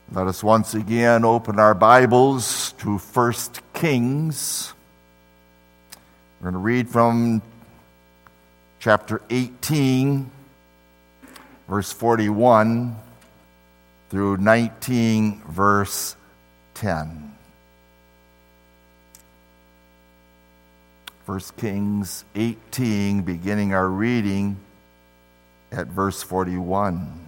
Let us once again open our Bibles to 1 Kings. We're going to read from chapter 18, verse 41, through 19, verse 10. 1 Kings 18, beginning our reading at verse 41.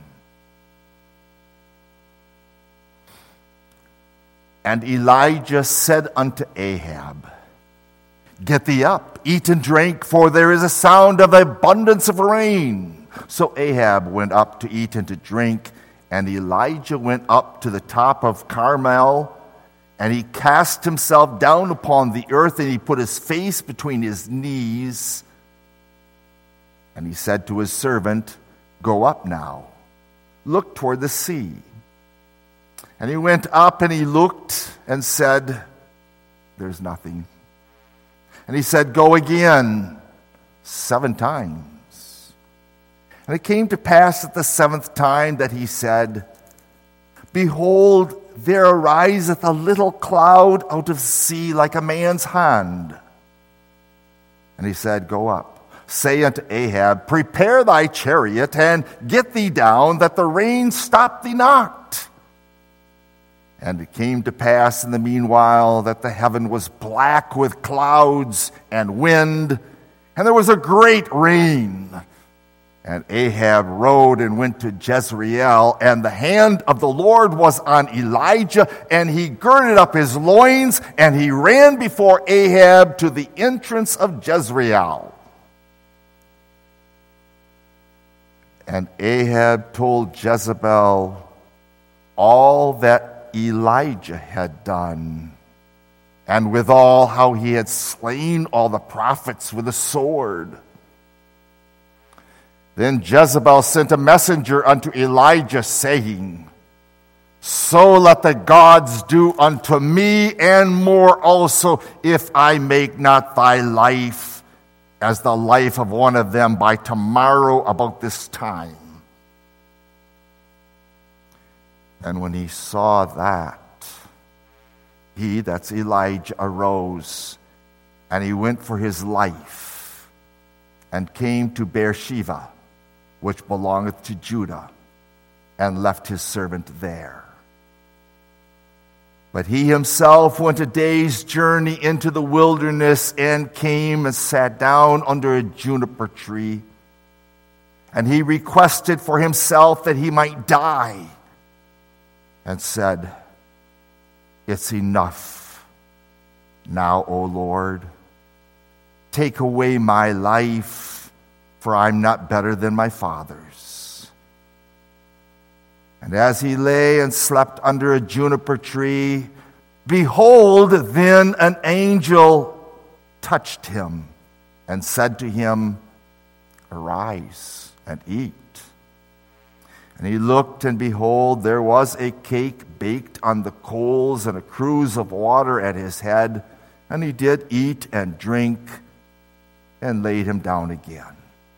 And Elijah said unto Ahab, Get thee up, eat and drink, for there is a sound of abundance of rain. So Ahab went up to eat and to drink, and Elijah went up to the top of Carmel, and he cast himself down upon the earth, and he put his face between his knees. And he said to his servant, Go up now, look toward the sea. And he went up and he looked and said, There's nothing. And he said, Go again 7 times. And it came to pass at the 7th time that he said, Behold, there ariseth a little cloud out of the sea like a man's hand. And he said, Go up, say unto Ahab, Prepare thy chariot, and get thee down, that the rain stop thee not. And it came to pass in the meanwhile that the heaven was black with clouds and wind, and there was a great rain. And Ahab rode and went to Jezreel, and the hand of the Lord was on Elijah, and he girded up his loins, and he ran before Ahab to the entrance of Jezreel. And Ahab told Jezebel all that Elijah had done, and withal how he had slain all the prophets with a sword. Then Jezebel sent a messenger unto Elijah, saying, So let the gods do unto me, and more also, if I make not thy life as the life of one of them by tomorrow about this time. And when he saw that, he, that's Elijah, arose, and he went for his life, and came to Beersheba, which belongeth to Judah, and left his servant there. But he himself went a day's journey into the wilderness, and came and sat down under a juniper tree. And he requested for himself that he might die, and said, It's enough now, O Lord. Take away my life, for I'm not better than my fathers. And as he lay and slept under a juniper tree, behold, then an angel touched him and said to him, Arise and eat. And he looked, and behold, there was a cake baked on the coals, and a cruse of water at his head. And he did eat and drink, and laid him down again.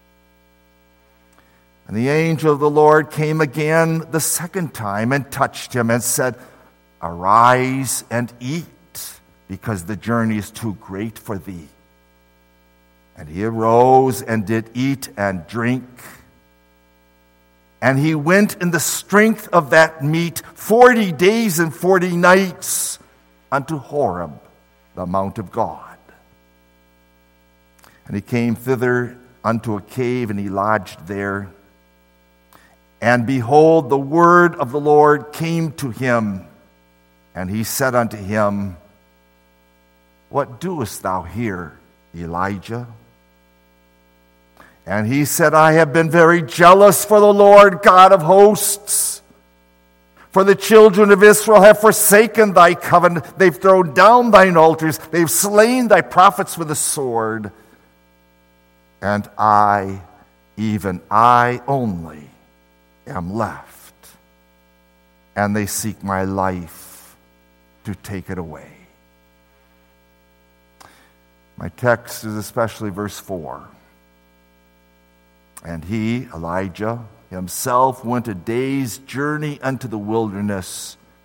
And the angel of the Lord came again the 2nd time, and touched him, and said, Arise and eat, because the journey is too great for thee. And he arose, and did eat and drink. And he went in the strength of that meat 40 days and 40 nights unto Horeb, the mount of God. And he came thither unto a cave, and he lodged there. And behold, the word of the Lord came to him, and he said unto him, What doest thou here, Elijah? And he said, I have been very jealous for the Lord God of hosts. For the children of Israel have forsaken thy covenant. They've thrown down thine altars. They've slain thy prophets with a sword. And I, even I only, am left. And they seek my life to take it away. My text is especially verse 4. And he, Elijah, himself went a day's journey unto the wilderness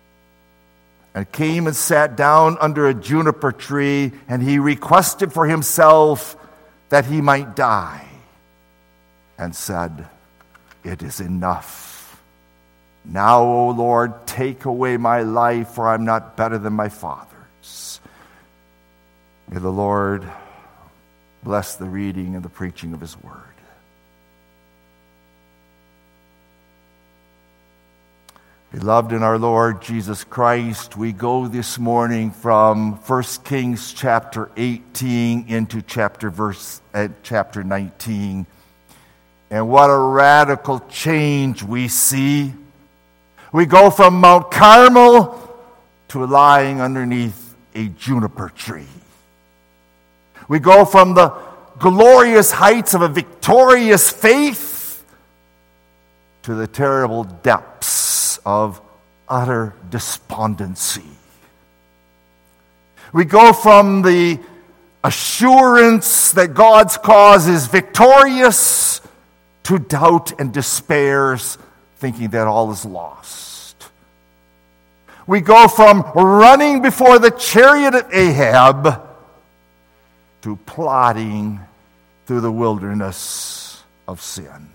and came and sat down under a juniper tree, and he requested for himself that he might die, and said, "It is enough. Now, O Lord, take away my life, for I'm not better than my fathers." May the Lord bless the reading and the preaching of his word. Beloved in our Lord Jesus Christ, we go this morning from 1 Kings chapter 18 into chapter 19. And what a radical change we see. We go from Mount Carmel to lying underneath a juniper tree. We go from the glorious heights of a victorious faith to the terrible depths of utter despondency. We go from the assurance that God's cause is victorious to doubt and despairs, thinking that all is lost. We go from running before the chariot of Ahab to plodding through the wilderness of sin.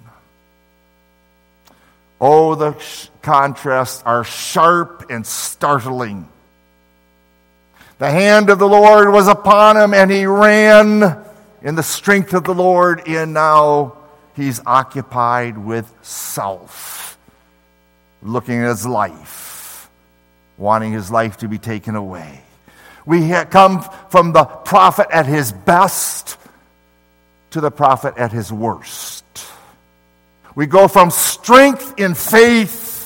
Oh, the contrasts are sharp and startling. The hand of the Lord was upon him, and he ran in the strength of the Lord, and now he's occupied with self, looking at his life, wanting his life to be taken away. We come from the prophet at his best to the prophet at his worst. We go from strength in faith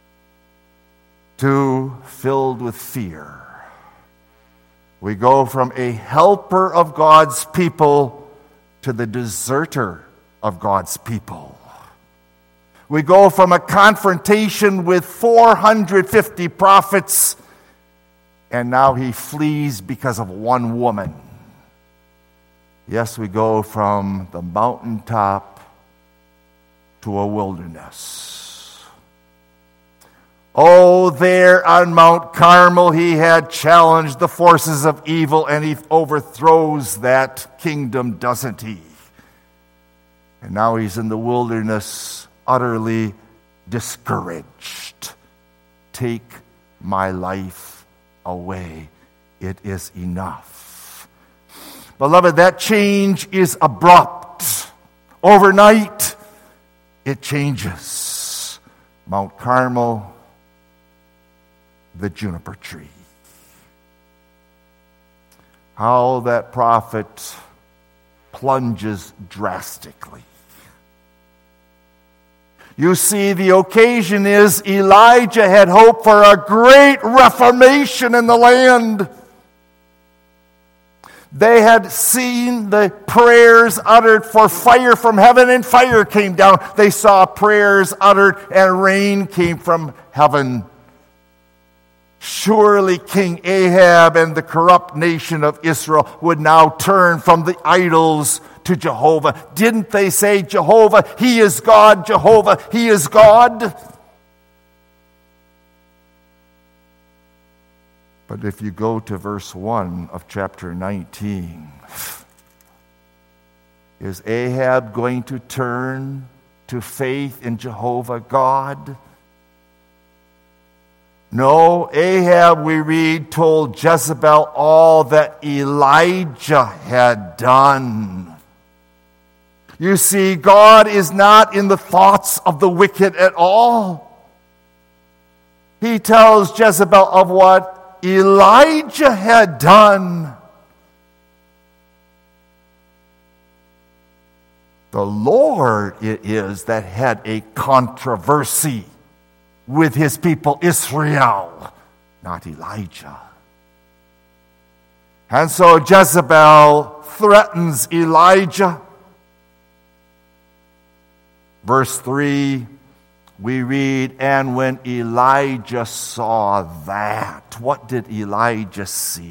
to filled with fear. We go from a helper of God's people to the deserter of God's people. We go from a confrontation with 450 prophets, and now he flees because of one woman. Yes, we go from the mountaintop to a wilderness. Oh, there on Mount Carmel, he had challenged the forces of evil, and he overthrows that kingdom, doesn't he? And now he's in the wilderness, utterly discouraged. Take my life away. It is enough. Beloved, that change is abrupt. Overnight, it changes. Mount Carmel, the juniper tree. How that prophet plunges drastically. You see, the occasion is Elijah had hoped for a great reformation in the land. They had seen the prayers uttered for fire from heaven, and fire came down. They saw prayers uttered, and rain came from heaven. Surely King Ahab and the corrupt nation of Israel would now turn from the idols to Jehovah. Didn't they say, Jehovah, He is God, Jehovah, He is God? But if you go to verse 1 of chapter 19, is Ahab going to turn to faith in Jehovah God? No, Ahab, we read, told Jezebel all that Elijah had done. You see, God is not in the thoughts of the wicked at all. He tells Jezebel of what Elijah had done. The Lord it is that had a controversy with his people Israel, not Elijah. And so Jezebel threatens Elijah. Verse 3, we read, and when Elijah saw that, what did Elijah see?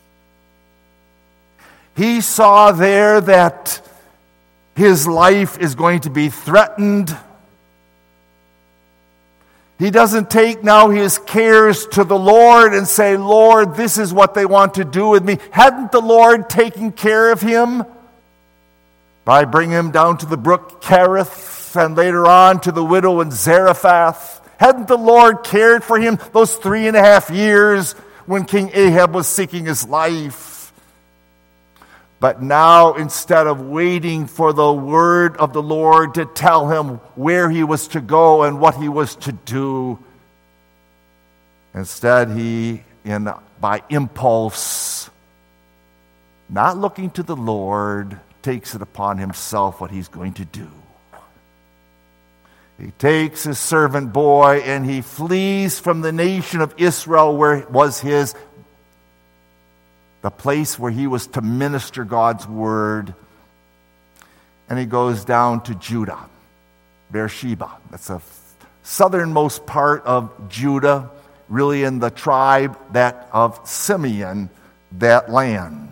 He saw there that his life is going to be threatened. He doesn't take now his cares to the Lord and say, Lord, this is what they want to do with me. Hadn't the Lord taken care of him by bringing him down to the brook Cherith and later on to the widow in Zarephath? Hadn't the Lord cared for him those 3.5 years when King Ahab was seeking his life? But now, instead of waiting for the word of the Lord to tell him where he was to go and what he was to do, instead he, by impulse, not looking to the Lord, takes it upon himself what he's going to do. He takes his servant boy and he flees from the nation of Israel where was the place where he was to minister God's word. And he goes down to Judah, Beersheba. That's the southernmost part of Judah, really in the tribe of Simeon, that land.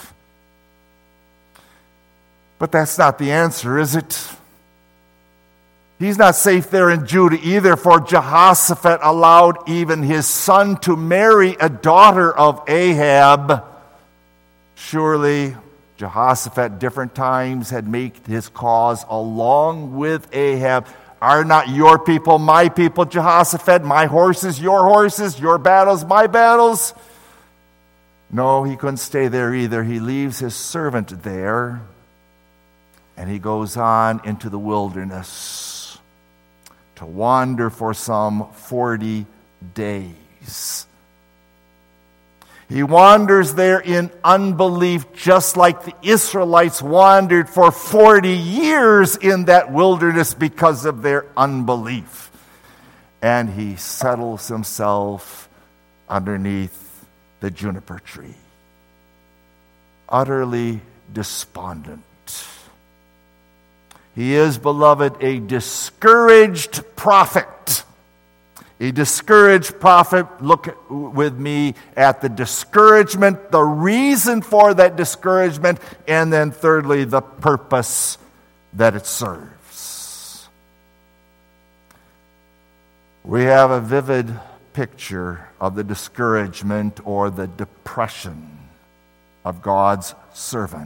But that's not the answer, is it? He's not safe there in Judah either, for Jehoshaphat allowed even his son to marry a daughter of Ahab. Surely Jehoshaphat different times had made his cause along with Ahab. Are not your people my people, Jehoshaphat? My horses, your battles, my battles? No, he couldn't stay there either. He leaves his servant there and he goes on into the wilderness to wander for some 40 days. He wanders there in unbelief, just like the Israelites wandered for 40 years in that wilderness because of their unbelief. And he settles himself underneath the juniper tree, utterly despondent. He is, beloved, a discouraged prophet. A discouraged prophet. Look with me at the discouragement, the reason for that discouragement, and then thirdly, the purpose that it serves. We have a vivid picture of the discouragement or the depression of God's servant.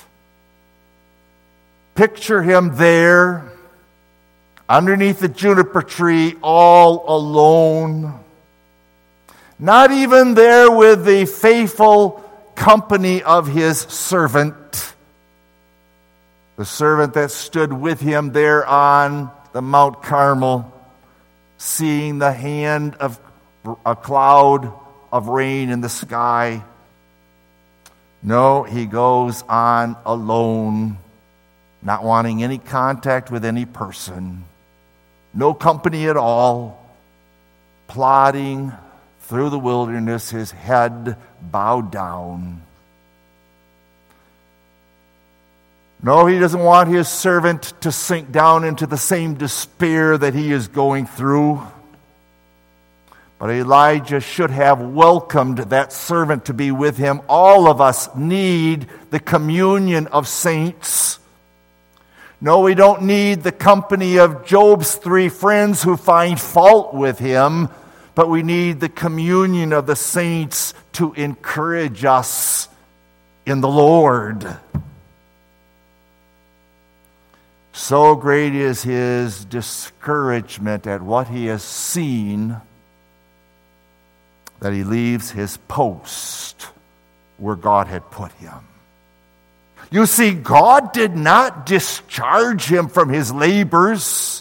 Picture him there, underneath the juniper tree, all alone. Not even there with the faithful company of his servant. The servant that stood with him there on the Mount Carmel, seeing the hand of a cloud of rain in the sky. No, he goes on alone, not wanting any contact with any person, no company at all, plodding through the wilderness, his head bowed down. No, he doesn't want his servant to sink down into the same despair that he is going through. But Elijah should have welcomed that servant to be with him. All of us need the communion of saints. No, we don't need the company of Job's 3 friends who find fault with him, but we need the communion of the saints to encourage us in the Lord. So great is his discouragement at what he has seen that he leaves his post where God had put him. You see, God did not discharge him from his labors.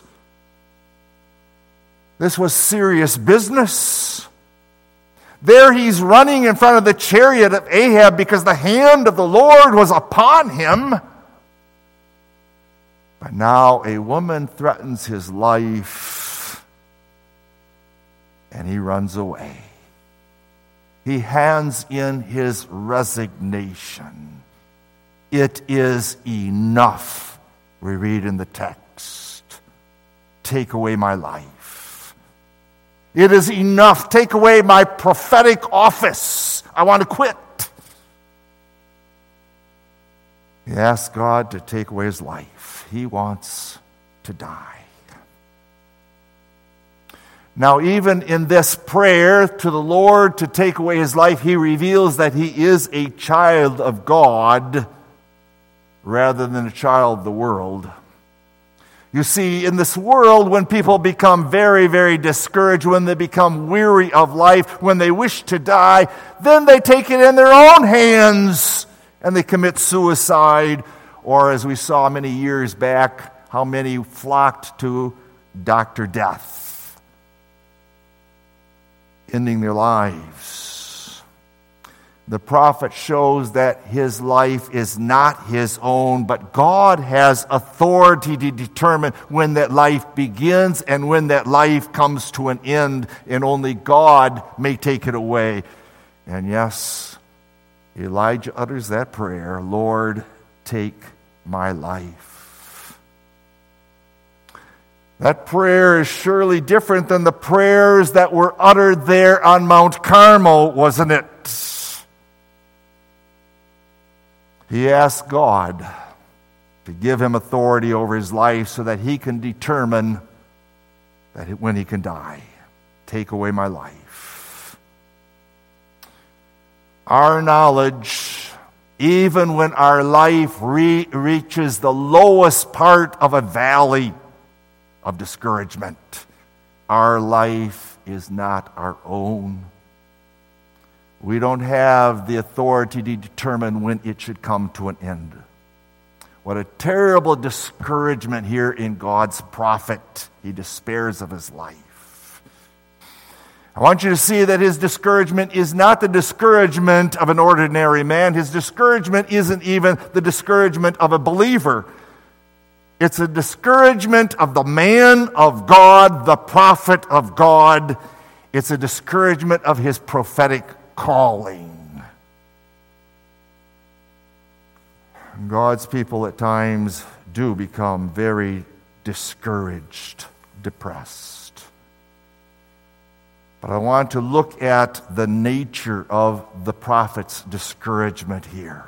This was serious business. There he's running in front of the chariot of Ahab because the hand of the Lord was upon him. But now a woman threatens his life, and he runs away. He hands in his resignation. It is enough, we read in the text. Take away my life. It is enough. Take away my prophetic office. I want to quit. He asks God to take away his life. He wants to die. Now, even in this prayer to the Lord to take away his life, he reveals that he is a child of God rather than a child of the world. You see, in this world, when people become very, very discouraged, when they become weary of life, when they wish to die, then they take it in their own hands and they commit suicide. Or, as we saw many years back, how many flocked to Dr. Death, ending their lives. The prophet shows that his life is not his own, but God has authority to determine when that life begins and when that life comes to an end, and only God may take it away. And yes, Elijah utters that prayer, Lord, take my life. That prayer is surely different than the prayers that were uttered there on Mount Carmel, wasn't it? He asked God to give him authority over his life so that he can determine that when he can die. Take away my life. Our knowledge, even when our life reaches the lowest part of a valley of discouragement, our life is not our own. We don't have the authority to determine when it should come to an end. What a terrible discouragement here in God's prophet. He despairs of his life. I want you to see that his discouragement is not the discouragement of an ordinary man. His discouragement isn't even the discouragement of a believer. It's a discouragement of the man of God, the prophet of God. It's a discouragement of his prophetic calling. God's people at times do become very discouraged, depressed. But I want to look at the nature of the prophet's discouragement here.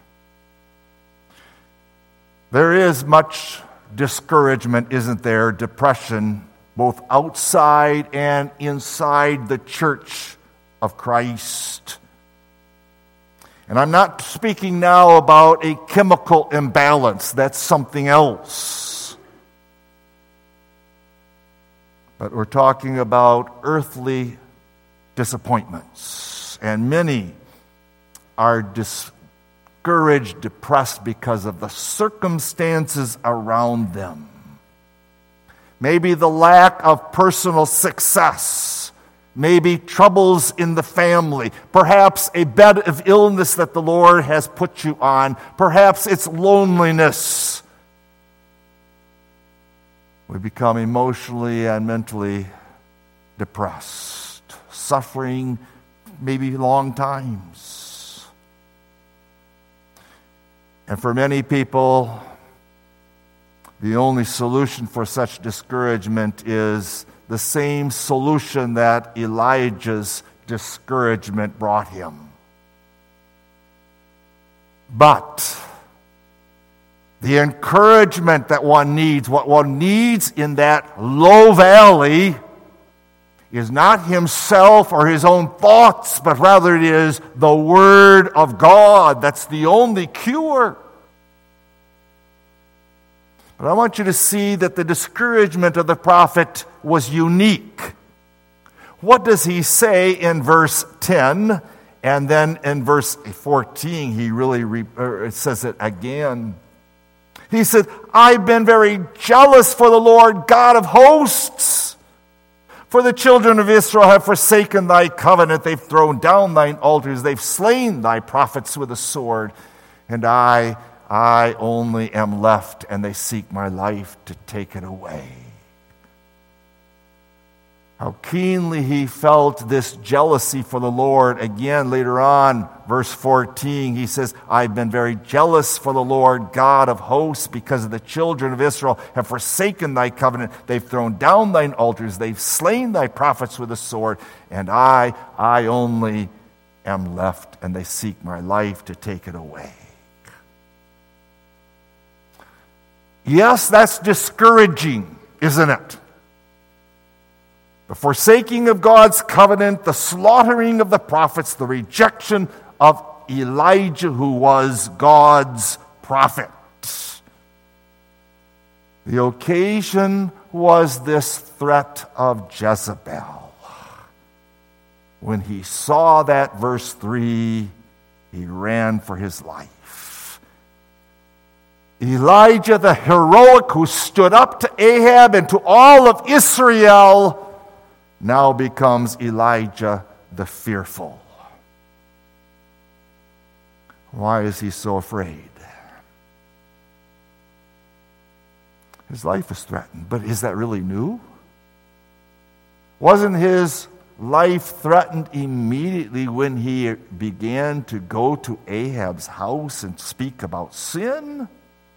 There is much discouragement, isn't there? Depression, both outside and inside the church of Christ. And I'm not speaking now about a chemical imbalance. That's something else. But we're talking about earthly disappointments. And many are discouraged, depressed because of the circumstances around them. Maybe the lack of personal success. Maybe troubles in the family. Perhaps a bed of illness that the Lord has put you on. Perhaps it's loneliness. We become emotionally and mentally depressed, suffering maybe long times. And for many people, the only solution for such discouragement is the same solution that Elijah's discouragement brought him. But the encouragement that one needs, what one needs in that low valley, is not himself or his own thoughts, but rather it is the Word of God. That's the only cure. But I want you to see that the discouragement of the prophet was unique. What does he say in verse 10? And then in verse 14, he really says it again. He said, I've been very jealous for the Lord God of hosts. For the children of Israel have forsaken thy covenant. They've thrown down thine altars. They've slain thy prophets with a sword. And I only am left, and they seek my life to take it away. How keenly he felt this jealousy for the Lord. Again, later on, verse 14, he says, I've been very jealous for the Lord God of hosts, because of the children of Israel have forsaken thy covenant. They've thrown down thine altars. They've slain thy prophets with a sword. And I only am left, and they seek my life to take it away. Yes, that's discouraging, isn't it? the forsaking of God's covenant, the slaughtering of the prophets, the rejection of Elijah, who was God's prophet. The occasion was this threat of Jezebel. When he saw that, verse 3, he ran for his life. Elijah the heroic, who stood up to Ahab and to all of Israel, now becomes Elijah the fearful. Why is he so afraid? His life is threatened, but is that really new? Wasn't his life threatened immediately when he began to go to Ahab's house and speak about sin?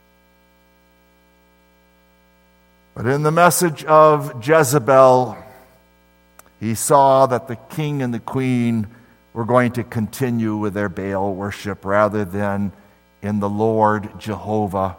But in the message of Jezebel, he saw that the king and the queen were going to continue with their Baal worship rather than in the Lord Jehovah.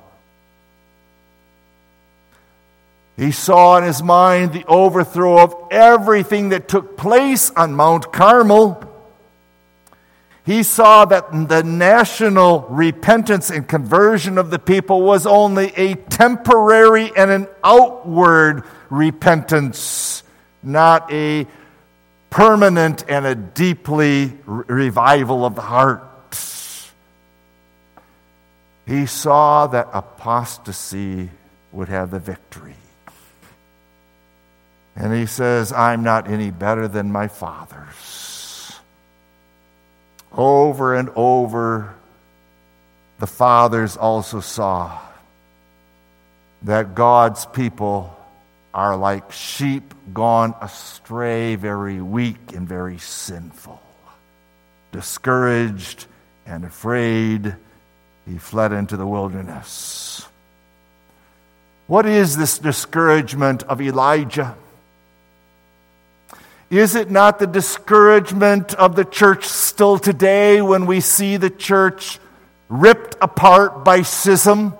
He saw in his mind the overthrow of everything that took place on Mount Carmel. He saw that the national repentance and conversion of the people was only a temporary and an outward repentance, not a permanent and a deeply revival of the heart. He saw that apostasy would have the victory. And he says, I'm not any better than my fathers. Over and over, the fathers also saw that God's people are like sheep gone astray, very weak and very sinful. Discouraged and afraid, he fled into the wilderness. What is this discouragement of Elijah? Is it not the discouragement of the church still today when we see the church ripped apart by schism?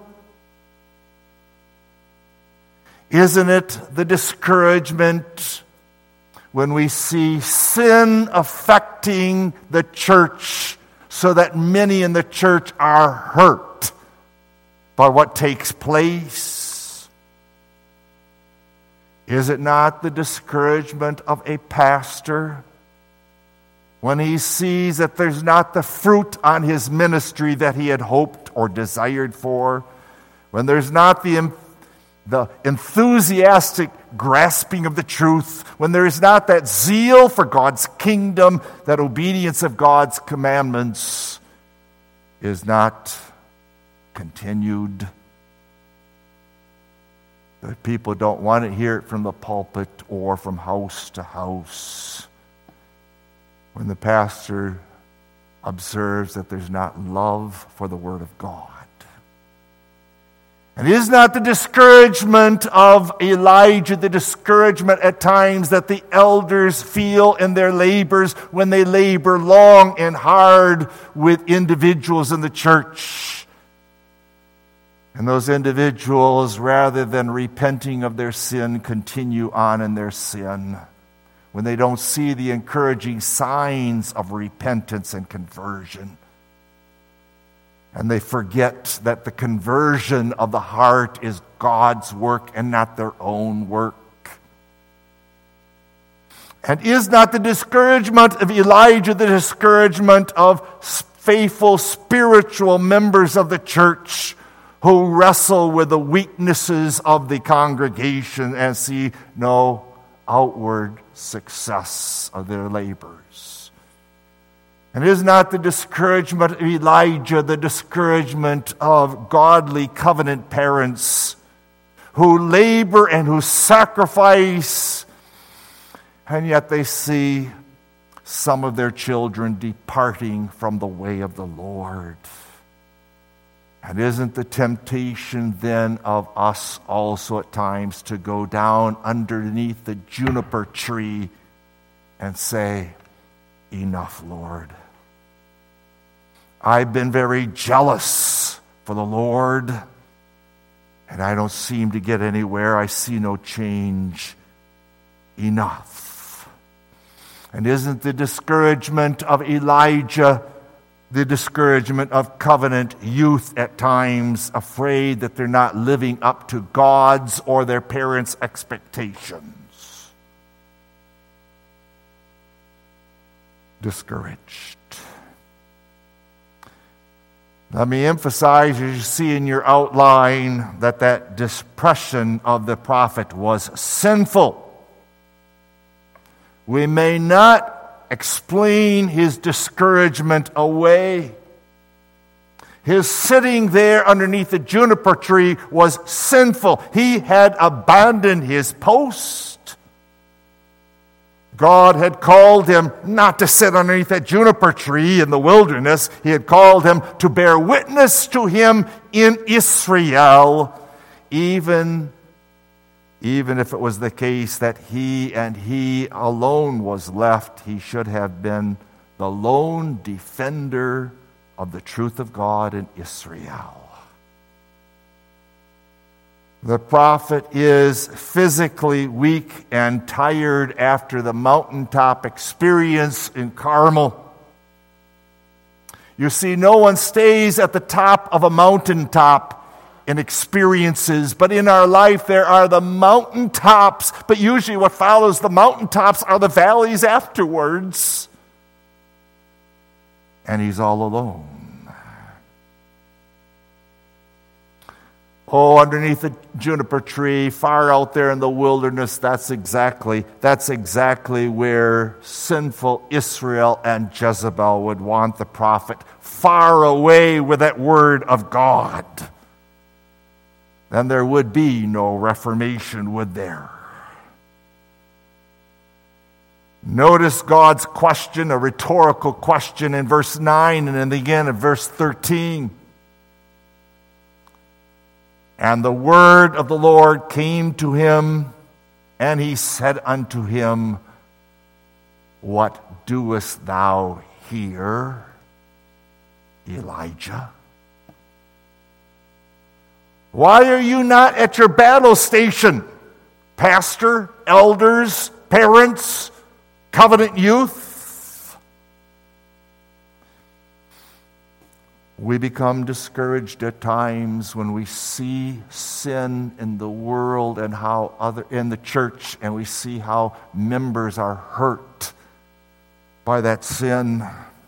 Isn't it the discouragement when we see sin affecting the church so that many in the church are hurt by what takes place? Is it not the discouragement of a pastor when he sees that there's not the fruit on his ministry that he had hoped or desired for? When there's not the enthusiastic grasping of the truth, when there is not that zeal for God's kingdom, that obedience of God's commandments is not continued? The people don't want to hear it from the pulpit or from house to house. When the pastor observes that there's not love for the Word of God. And is not the discouragement of Elijah the discouragement at times that the elders feel in their labors when they labor long and hard with individuals in the church? And those individuals, rather than repenting of their sin, continue on in their sin when they don't see the encouraging signs of repentance and conversion. And they forget that the conversion of the heart is God's work and not their own work. And is not the discouragement of Elijah the discouragement of faithful spiritual members of the church who wrestle with the weaknesses of the congregation and see no outward success of their labors? And is not the discouragement of Elijah the discouragement of godly covenant parents who labor and who sacrifice, and yet they see some of their children departing from the way of the Lord? And isn't the temptation then of us also at times to go down underneath the juniper tree and say, enough, Lord. I've been very jealous for the Lord, and I don't seem to get anywhere. I see no change. enough. And isn't the discouragement of Elijah the discouragement of covenant youth at times, afraid that they're not living up to God's or their parents' expectations? Discouraged. Let me emphasize, as you see in your outline, that depression of the prophet was sinful. We may not explain his discouragement away. His sitting there underneath the juniper tree was sinful. He had abandoned his post. God had called him not to sit underneath that juniper tree in the wilderness. He had called him to bear witness to him in Israel, even if it was the case that he and he alone was left. He should have been the lone defender of the truth of God in Israel. The prophet is physically weak and tired after the mountaintop experience in Carmel. You see, no one stays at the top of a mountaintop in experiences, but in our life there are the mountaintops, but usually what follows the mountaintops are the valleys afterwards. And he's all alone. Oh, underneath the juniper tree, far out there in the wilderness, that's exactly where sinful Israel and Jezebel would want the prophet, far away with that word of God. Then there would be no reformation, would there? Notice God's question, a rhetorical question in verse 9 and then again in verse 13. And the word of the Lord came to him, and he said unto him, What doest thou here, Elijah? Why are you not at your battle station, pastor, elders, parents, covenant youth? We become discouraged at times when we see sin in the world and how in the church, and we see how members are hurt by that sin.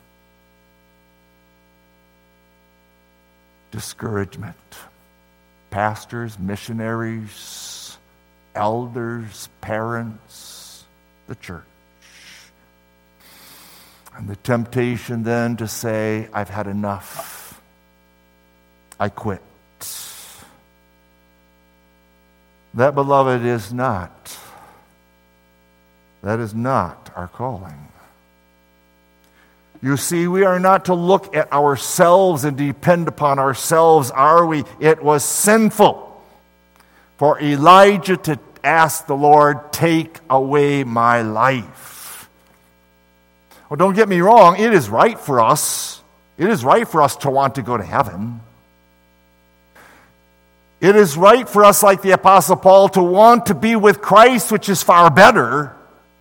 Discouragement. Pastors, missionaries, elders, parents, the church. And the temptation then to say, I've had enough. I quit. That, beloved, is not our calling. You see, we are not to look at ourselves and depend upon ourselves, are we? It was sinful for Elijah to ask the Lord, take away my life. Well, don't get me wrong, it is right for us. It is right for us to want to go to heaven. It is right for us, like the Apostle Paul, to want to be with Christ, which is far better.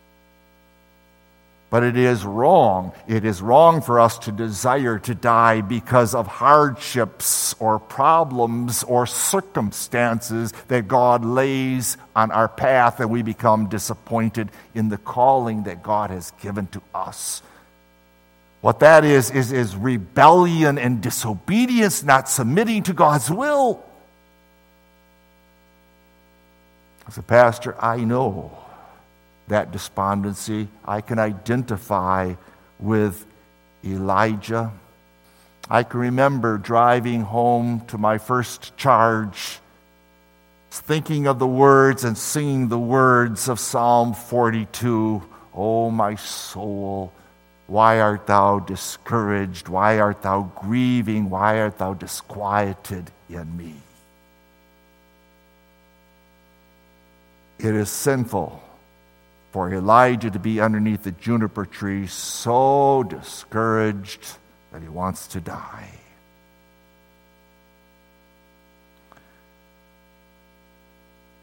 But it is wrong. It is wrong for us to desire to die because of hardships or problems or circumstances that God lays on our path, and we become disappointed in the calling that God has given to us. What that is rebellion and disobedience, not submitting to God's will. As a pastor, I know that despondency. I can identify with Elijah. I can remember driving home to my first charge, thinking of the words and singing the words of Psalm 42. Oh, my soul, why art thou discouraged? Why art thou grieving? Why art thou disquieted in me? It is sinful for Elijah to be underneath the juniper tree, so discouraged that he wants to die.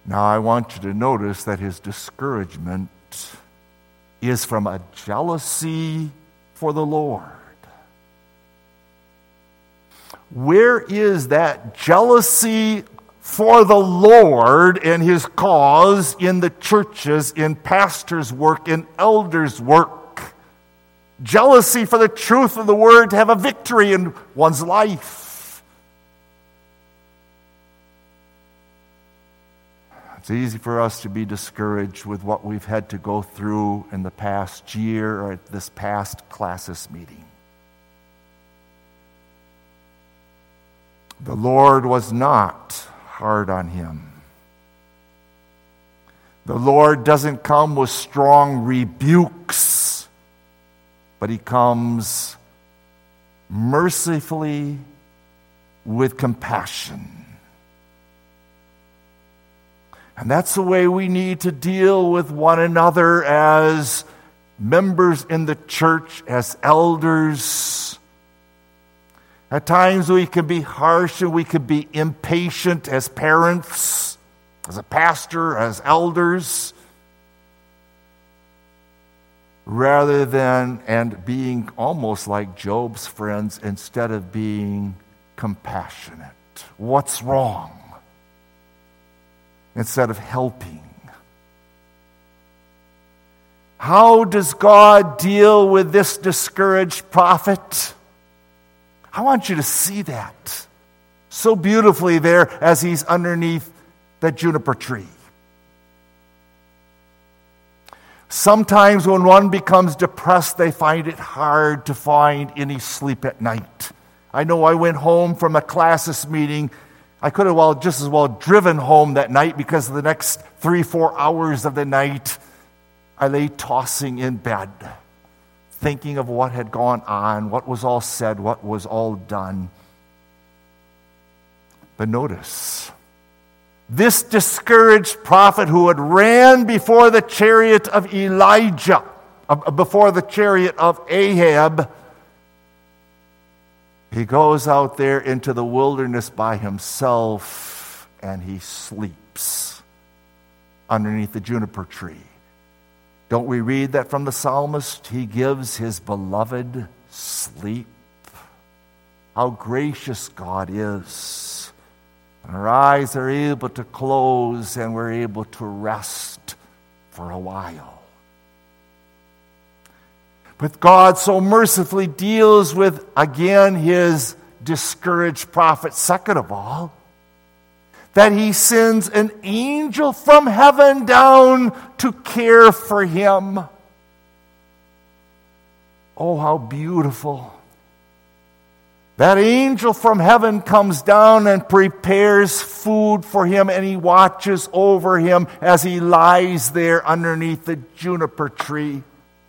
Now, I want you to notice that his discouragement is from a jealousy for the Lord. Where is that jealousy for the Lord and his cause in the churches, in pastors' work, in elders' work? Jealousy for the truth of the word to have a victory in one's life. It's easy for us to be discouraged with what we've had to go through in the past year or at this past classis meeting. The Lord was not hard on him. The Lord doesn't come with strong rebukes, but he comes mercifully with compassion. And that's the way we need to deal with one another as members in the church, as elders. At times we can be harsh and we can be impatient as parents, as a pastor, as elders, rather than and being almost like Job's friends instead of being compassionate. What's wrong? Instead of helping. How does God deal with this discouraged prophet? I want you to see that so beautifully there as he's underneath that juniper tree. Sometimes when one becomes depressed, they find it hard to find any sleep at night. I know I went home from a classis meeting. I could have just as well driven home that night because the next 3-4 hours of the night, I lay tossing in bed, thinking of what had gone on, what was all said, what was all done. But notice, this discouraged prophet who had ran before the chariot of Elijah, before the chariot of Ahab, he goes out there into the wilderness by himself and he sleeps underneath the juniper tree. Don't we read that from the psalmist? He gives his beloved sleep. How gracious God is. And our eyes are able to close and we're able to rest for a while. But God so mercifully deals with, again, his discouraged prophet, second of all, that he sends an angel from heaven down to care for him. Oh, how beautiful. That angel from heaven comes down and prepares food for him, and he watches over him as he lies there underneath the juniper tree.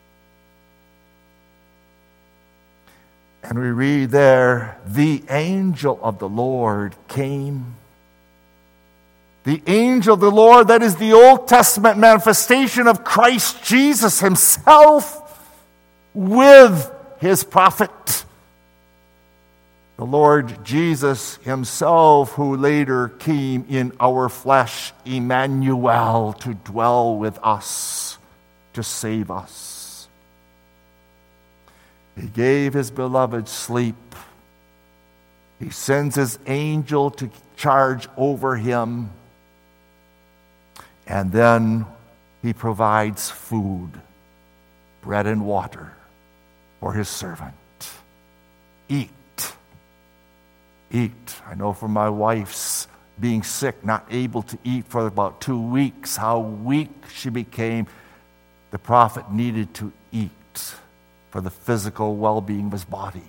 And we read there, the angel of the Lord came. The angel of the Lord, that is the Old Testament manifestation of Christ Jesus himself with his prophet. The Lord Jesus himself, who later came in our flesh, Emmanuel, to dwell with us, to save us. He gave his beloved sleep. He sends his angel to charge over him. And then he provides food, bread and water for his servant. Eat. Eat. I know from my wife's being sick, not able to eat for about 2 weeks, how weak she became. The prophet needed to eat for the physical well-being of his body.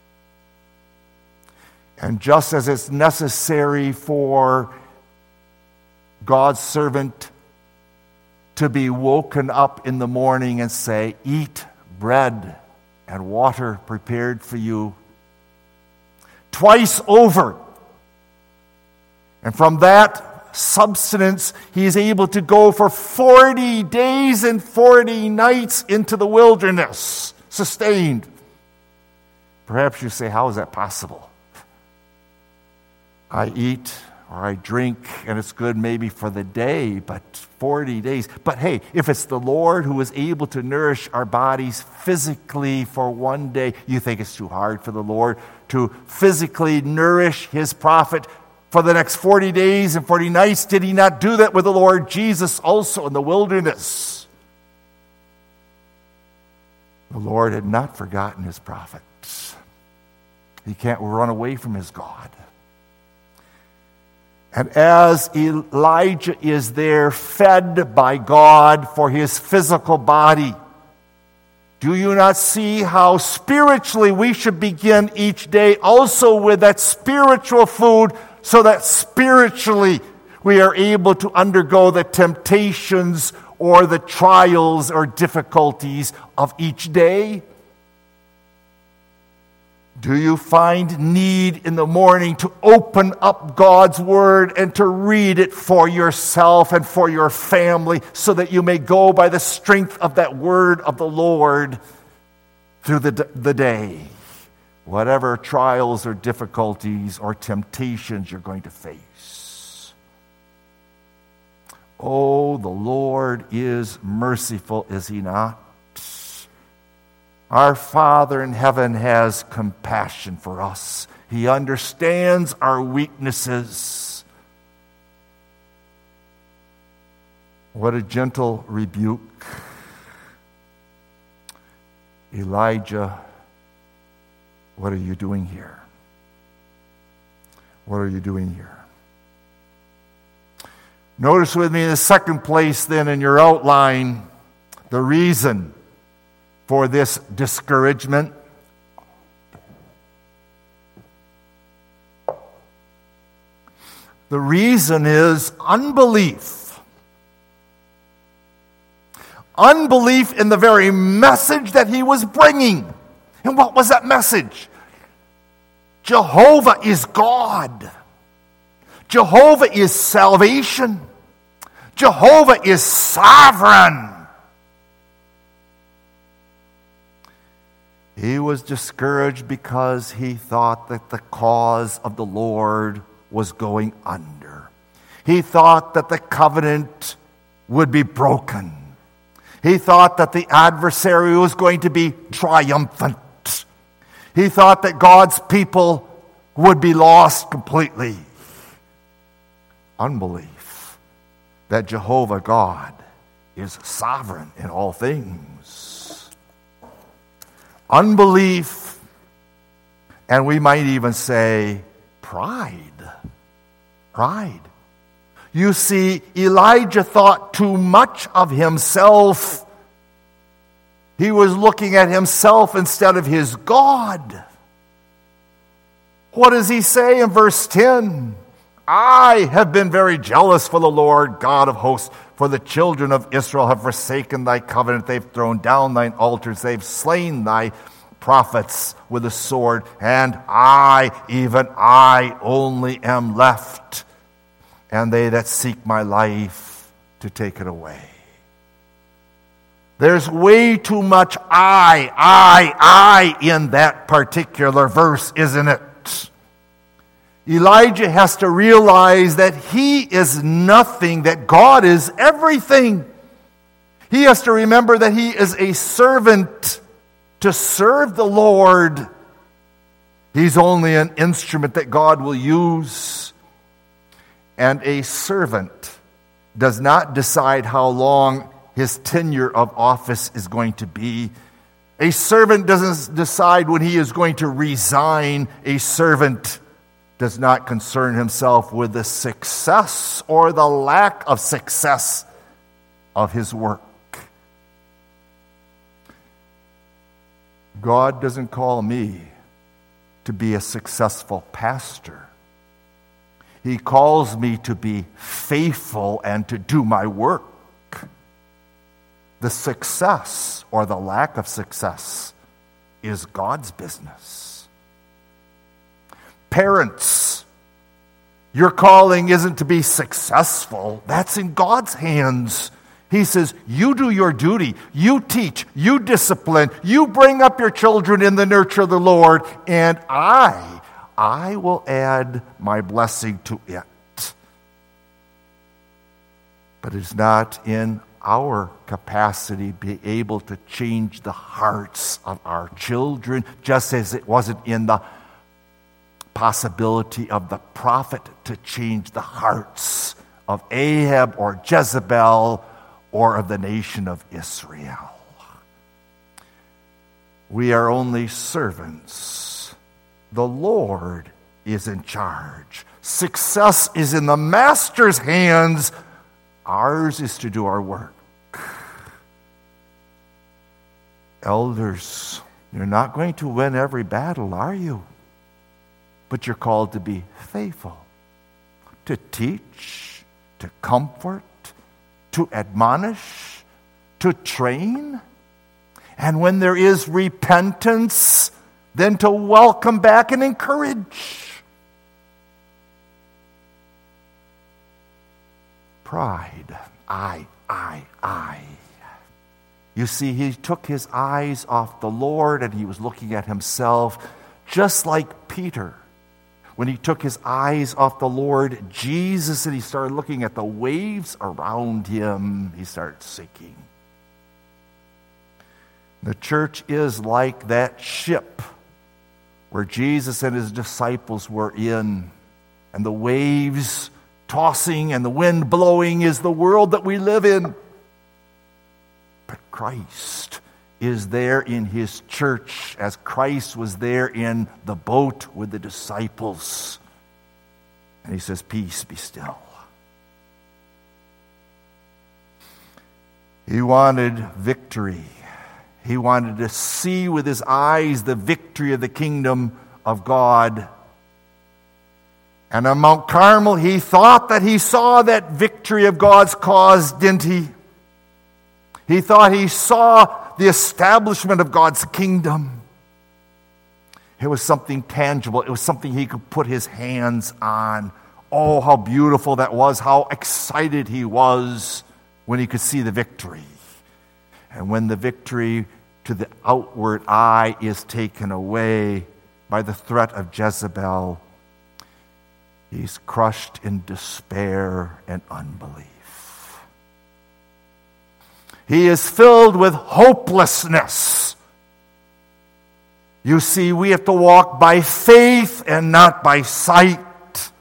And just as it's necessary for God's servant to be woken up in the morning and say, eat bread and water prepared for you, twice over. And from that substance, he is able to go for 40 days and 40 nights into the wilderness, sustained. Perhaps you say, how is that possible? I eat Or I drink and it's good maybe for the day, but 40 days. But hey, if it's the Lord who is able to nourish our bodies physically for one day, you think it's too hard for the Lord to physically nourish his prophet for the next 40 days and 40 nights? Did he not do that with the Lord Jesus also in the wilderness? The Lord had not forgotten his prophets. He can't run away from his God. And as Elijah is there fed by God for his physical body, do you not see how spiritually we should begin each day also with that spiritual food, so that spiritually we are able to undergo the temptations or the trials or difficulties of each day? Do you find need in the morning to open up God's Word and to read it for yourself and for your family so that you may go by the strength of that Word of the Lord through the day? Whatever trials or difficulties or temptations you're going to face. Oh, the Lord is merciful, is he not? Our Father in heaven has compassion for us. He understands our weaknesses. What a gentle rebuke. Elijah, what are you doing here? What are you doing here? Notice with me in the second place then in your outline, the reason for this discouragement. The reason is unbelief. Unbelief in the very message that he was bringing. And what was that message? Jehovah is God. Jehovah is salvation. Jehovah is sovereign. He was discouraged because he thought that the cause of the Lord was going under. He thought that the covenant would be broken. He thought that the adversary was going to be triumphant. He thought that God's people would be lost completely. Unbelief that Jehovah God is sovereign in all things. Unbelief, and we might even say pride. Pride. You see, Elijah thought too much of himself. He was looking at himself instead of his God. What does he say in verse 10? I have been very jealous for the Lord God of hosts, for the children of Israel have forsaken thy covenant. They've thrown down thine altars. They've slain thy prophets with a sword. And I, even I, only am left. And they that seek my life to take it away. There's way too much I in that particular verse, isn't it? Elijah has to realize that he is nothing, that God is everything. He has to remember that he is a servant to serve the Lord. He's only an instrument that God will use. And a servant does not decide how long his tenure of office is going to be. A servant doesn't decide when he is going to resign. A servant does not concern himself with the success or the lack of success of his work. God doesn't call me to be a successful pastor. He calls me to be faithful and to do my work. The success or the lack of success is God's business. Parents, your calling isn't to be successful. That's in God's hands. He says, you do your duty. You teach. You discipline. You bring up your children in the nurture of the Lord. And I will add my blessing to it. But it's not in our capacity to be able to change the hearts of our children, just as it wasn't in the possibility of the prophet to change the hearts of Ahab or Jezebel or of the nation of Israel. We are only servants. The Lord is in charge. Success is in the master's hands. Ours is to do our work. Elders, you're not going to win every battle, are you? But you're called to be faithful, to teach, to comfort, to admonish, to train. And when there is repentance, then to welcome back and encourage. Pride, I. You see, he took his eyes off the Lord and he was looking at himself, just like Peter. When he took his eyes off the Lord Jesus and he started looking at the waves around him, he started sinking. The church is like that ship where Jesus and his disciples were in, and the waves tossing and the wind blowing is the world that we live in. But Christ is there in his church as Christ was there in the boat with the disciples. And he says, "Peace, be still." He wanted victory. He wanted to see with his eyes the victory of the kingdom of God. And on Mount Carmel, he thought that he saw that victory of God's cause, didn't he? He thought he saw the establishment of God's kingdom. It was something tangible. It was something he could put his hands on. Oh, how beautiful that was. How excited he was when he could see the victory. And when the victory to the outward eye is taken away by the threat of Jezebel, he's crushed in despair and unbelief. He is filled with hopelessness. You see, we have to walk by faith and not by sight.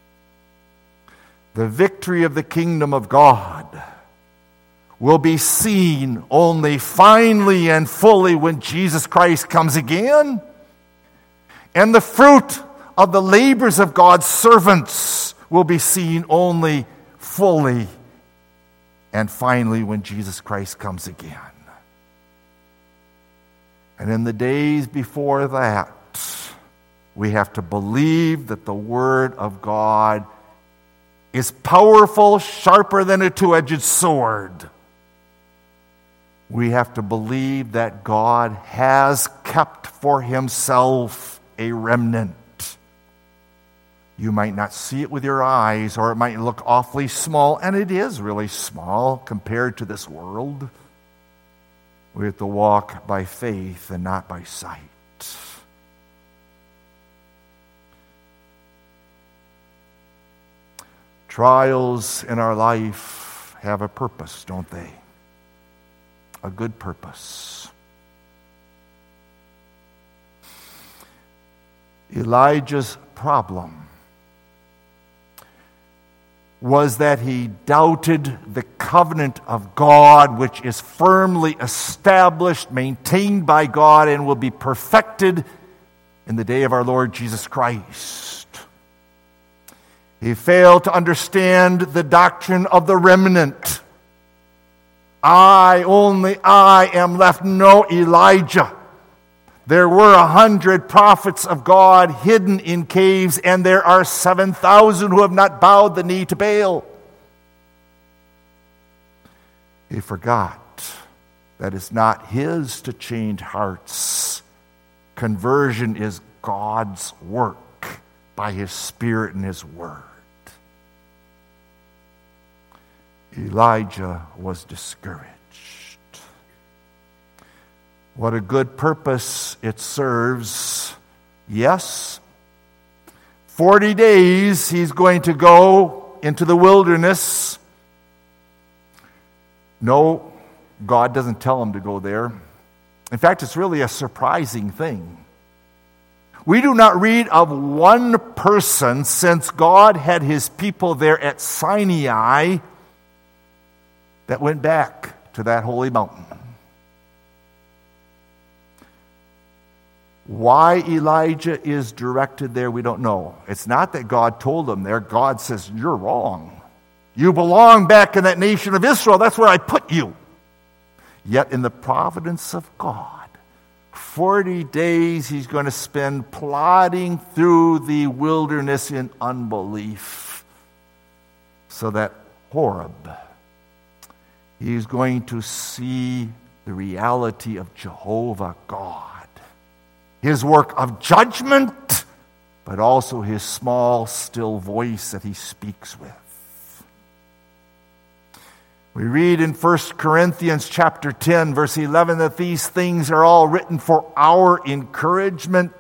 The victory of the kingdom of God will be seen only finally and fully when Jesus Christ comes again. And the fruit of the labors of God's servants will be seen only fully and finally when Jesus Christ comes again. And in the days before that, we have to believe that the Word of God is powerful, sharper than a two-edged sword. We have to believe that God has kept for himself a remnant. You might not see it with your eyes, or it might look awfully small, and it is really small compared to this world. We have to walk by faith and not by sight. Trials in our life have a purpose, don't they? A good purpose. Elijah's problem was that he doubted the covenant of God, which is firmly established, maintained by God, and will be perfected in the day of our Lord Jesus Christ. He failed to understand the doctrine of the remnant. Only I am left, no Elijah. There were 100 prophets of God hidden in caves, and there are 7,000 who have not bowed the knee to Baal. He forgot that it's not his to change hearts. Conversion is God's work by his Spirit and his Word. Elijah was discouraged. What a good purpose it serves. Yes, 40 days he's going to go into the wilderness. No, God doesn't tell him to go there. In fact, it's really a surprising thing. We do not read of one person since God had his people there at Sinai that went back to that holy mountain. Why Elijah is directed there, we don't know. It's not that God told him there. God says, you're wrong. You belong back in that nation of Israel. That's where I put you. Yet in the providence of God, 40 days he's going to spend plodding through the wilderness in unbelief. So that Horeb, he's going to see the reality of Jehovah God. His work of judgment, but also his small, still voice that he speaks with. We read in 1 Corinthians chapter 10, verse 11, that these things are all written for our encouragement.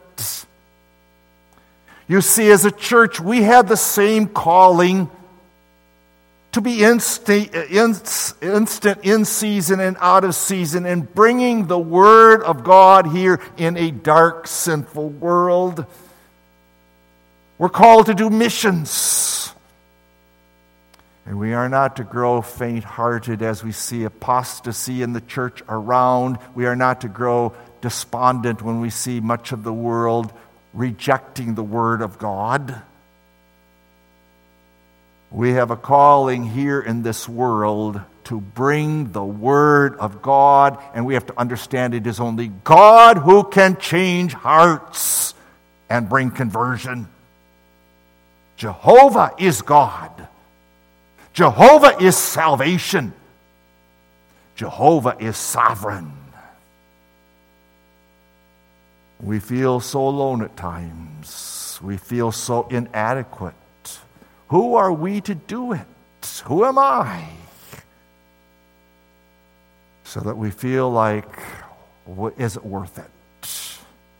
You see, as a church, we have the same calling to be instant in season and out of season, and bringing the Word of God here in a dark, sinful world. We're called to do missions. And we are not to grow faint-hearted as we see apostasy in the church around. We are not to grow despondent when we see much of the world rejecting the Word of God. We have a calling here in this world to bring the Word of God, and we have to understand it is only God who can change hearts and bring conversion. Jehovah is God. Jehovah is salvation. Jehovah is sovereign. We feel so alone at times. We feel so inadequate. Who are we to do it? Who am I? So that we feel like, is it worth it?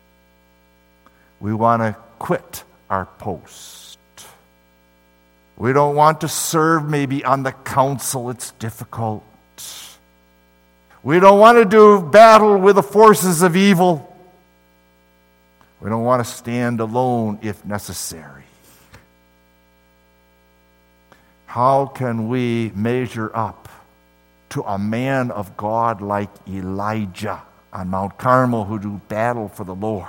We want to quit our post. We don't want to serve maybe on the council. It's difficult. We don't want to do battle with the forces of evil. We don't want to stand alone if necessary. How can we measure up to a man of God like Elijah on Mount Carmel who do battle for the Lord?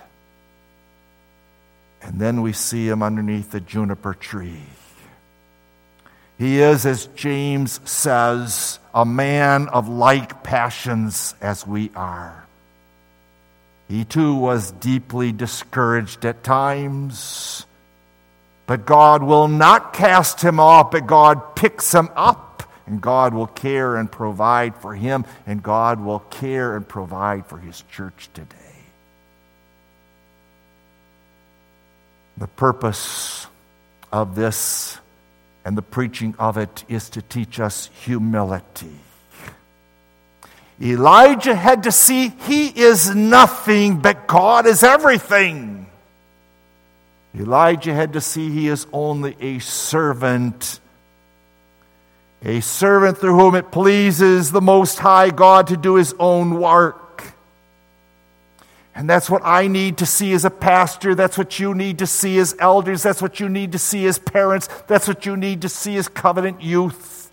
And then we see him underneath the juniper tree. He is, as James says, a man of like passions as we are. He too was deeply discouraged at times. But God will not cast him off, but God picks him up, and God will care and provide for him, and God will care and provide for his church today. The purpose of this and the preaching of it is to teach us humility. Elijah had to see he is nothing, but God is everything. Elijah had to see he is only a servant through whom it pleases the Most High God to do his own work. And that's what I need to see as a pastor. That's what you need to see as elders. That's what you need to see as parents. That's what you need to see as covenant youth.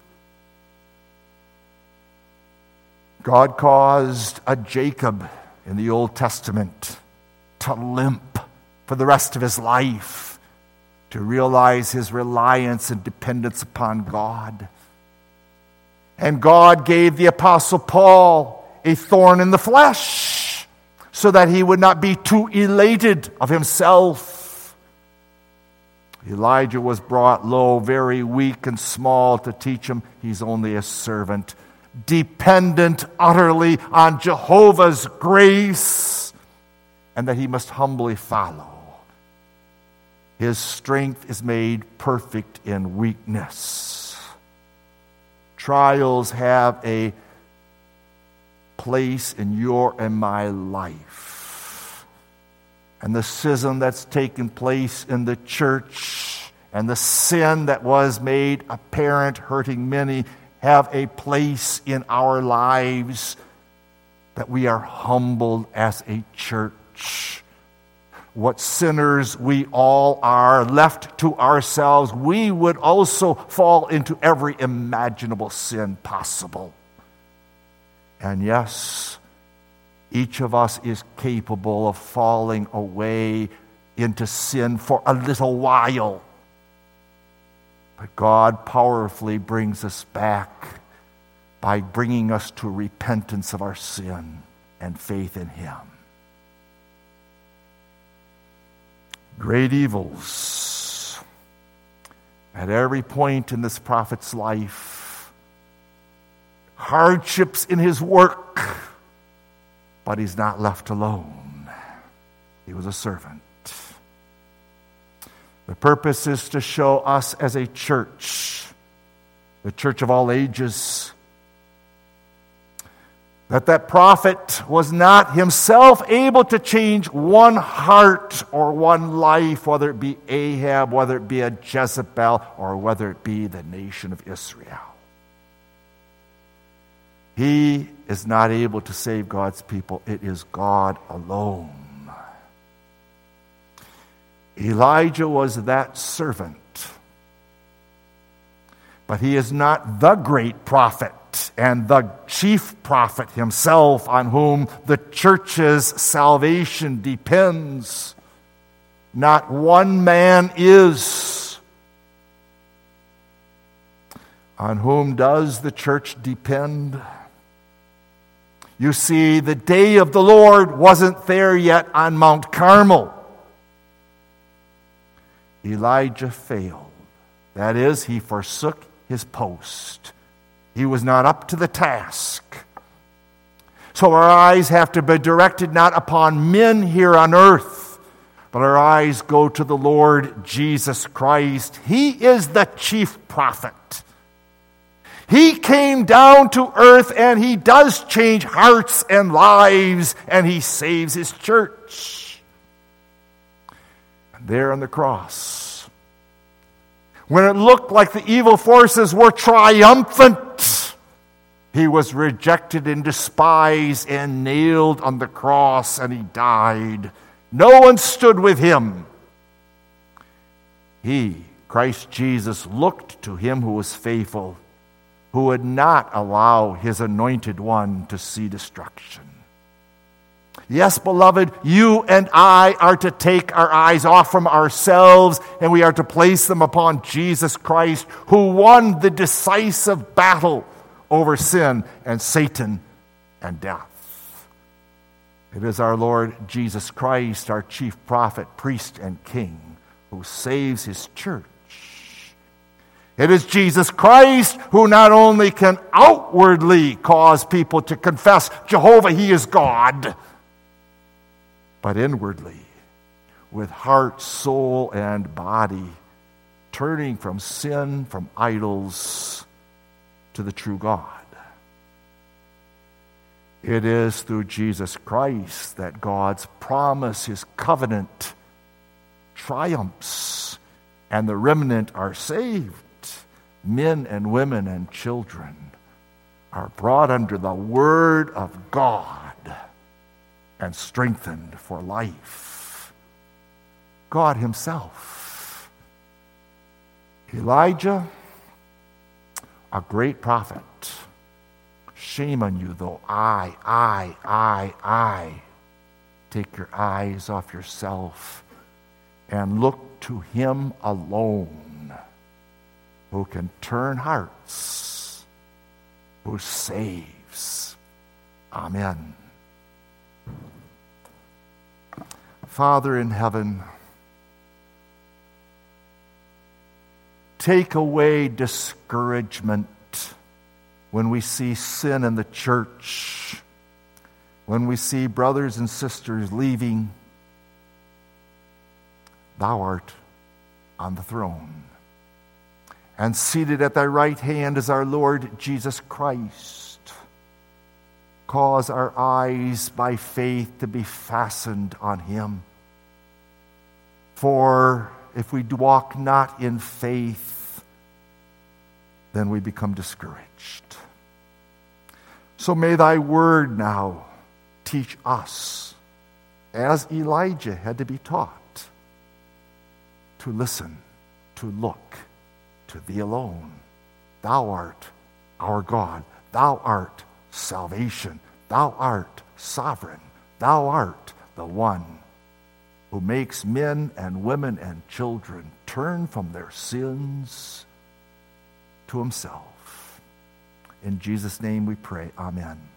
God caused a Jacob in the Old Testament to limp for the rest of his life, to realize his reliance and dependence upon God. And God gave the Apostle Paul a thorn in the flesh so that he would not be too elated of himself. Elijah was brought low, very weak and small, to teach him he's only a servant, dependent utterly on Jehovah's grace, and that he must humbly follow. His strength is made perfect in weakness. Trials have a place in your and my life. And the schism that's taken place in the church and the sin that was made apparent, hurting many, have a place in our lives, that we are humbled as a church. What sinners we all are, left to ourselves, we would also fall into every imaginable sin possible. And yes, each of us is capable of falling away into sin for a little while. But God powerfully brings us back by bringing us to repentance of our sin and faith in Him. Great evils at every point in this prophet's life, hardships in his work, but he's not left alone. He was a servant. The purpose is to show us as a church, the church of all ages, that prophet was not himself able to change one heart or one life, whether it be Ahab, whether it be a Jezebel, or whether it be the nation of Israel. He is not able to save God's people. It is God alone. Elijah was that servant, but he is not the great prophet and the chief prophet himself on whom the church's salvation depends. Not one man is. On whom does the church depend? You see, the day of the Lord wasn't there yet on Mount Carmel. Elijah failed. That is, he forsook his post. He was not up to the task. So our eyes have to be directed not upon men here on earth, but our eyes go to the Lord Jesus Christ. He is the chief prophet. He came down to earth, and He does change hearts and lives, and He saves His church. And there on the cross, when it looked like the evil forces were triumphant, He was rejected and despised and nailed on the cross, and He died. No one stood with Him. He, Christ Jesus, looked to Him who was faithful, who would not allow His anointed one to see destruction. Yes, beloved, you and I are to take our eyes off from ourselves, and we are to place them upon Jesus Christ, who won the decisive battle over sin and Satan and death. It is our Lord Jesus Christ, our chief prophet, priest, and king, who saves His church. It is Jesus Christ who not only can outwardly cause people to confess Jehovah, He is God, but inwardly, with heart, soul, and body, turning from sin, from idols, to the true God. It is through Jesus Christ that God's promise, His covenant, triumphs, and the remnant are saved. Men and women and children are brought under the Word of God and strengthened for life. God Himself. Elijah, a great prophet. Shame on you, though. I. Take your eyes off yourself and look to Him alone, who can turn hearts, who saves. Amen. Father in heaven, take away discouragement when we see sin in the church, when we see brothers and sisters leaving. Thou art on the throne, and seated at Thy right hand is our Lord Jesus Christ. Cause our eyes by faith to be fastened on Him. For if we walk not in faith, then we become discouraged. So may thy word now teach us, as Elijah had to be taught, to listen, to look to thee alone. Thou art our God. Thou art salvation. Thou art sovereign. Thou art the one who makes men and women and children turn from their sins to himself. In Jesus' name we pray. Amen.